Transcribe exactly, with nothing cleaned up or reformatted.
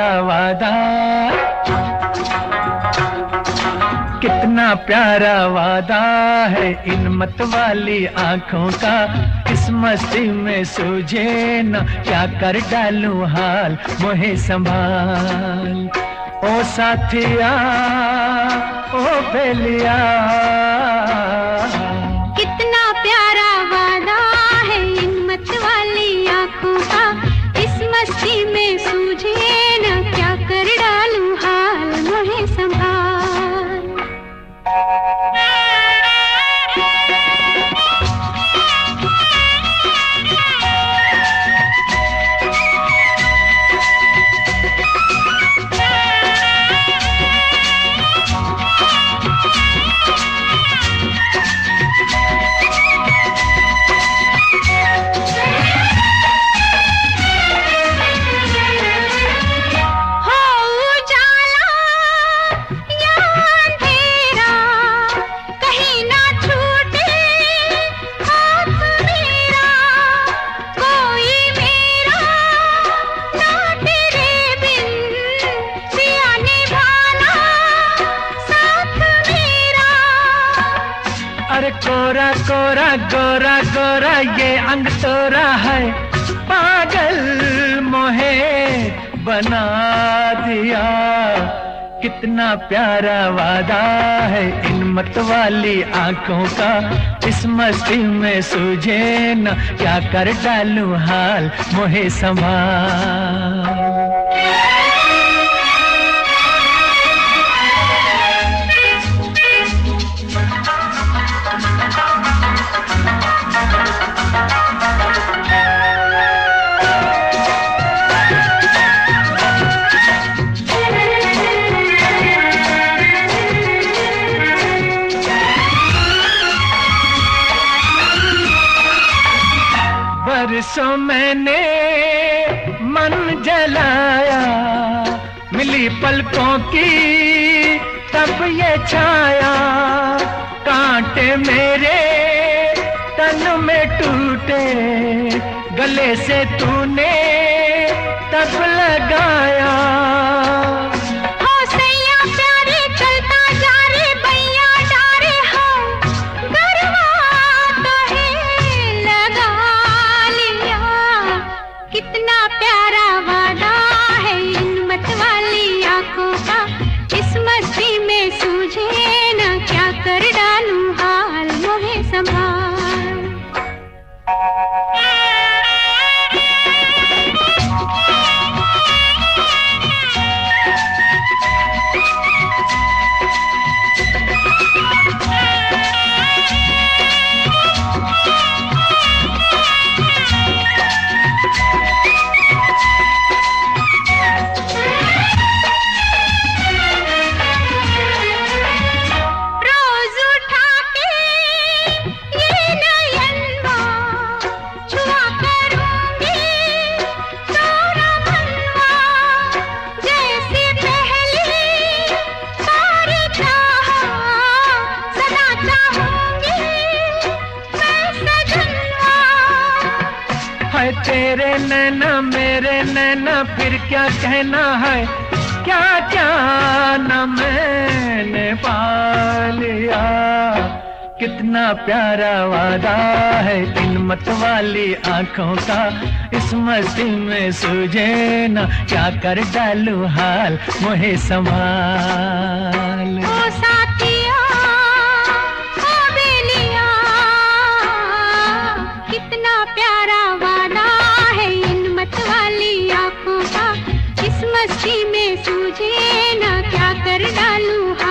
प्यारा वादा, कितना प्यारा वादा है इन मत वाली आंखों का। इस मस्ती में सूझे न क्या कर डालूं हाल, मोहे संभाल ओ साथिया ओ बेलिया। कितना प्यारा वादा है इन मत वाली आंखों का। इस मस्ती में सूझे न क्या कर डालूं हाल, मोहे संभाल। अरे कोरा कोरा गोरा गोरा ये अंग तोरा है, पागल मोहे बना दिया। कितना प्यारा वादा है इन मत वाली आंखों का। इस मस्ती में सूझे न क्या कर डालूं हाल, मोहे संभाल। बरसों मैंने मन जलाया, मिली पलकों की तब ये छाया। कांटे मेरे तन में टूटे, गले से तूने तब लगाया। कितना प्यारा वादा है इन मत वाली आंखों का। इस मस्ती में सूझे न क्या कर डालूं हाल, मोहे संभाल। तेरे नैना मेरे नैना फिर क्या कहना है, क्या क्या न मैंने पा लिया। कितना प्यारा वादा है इन मत वाली आंखों का। इस मस्ती में सूझे न क्या कर डालूं हाल, मोहे संभाल। ओ साथिया ओ बेलिया, कितना प्यारा वादा है इन मत वाली आंखों का। इस मस्ती में सूझे न क्या कर डालूं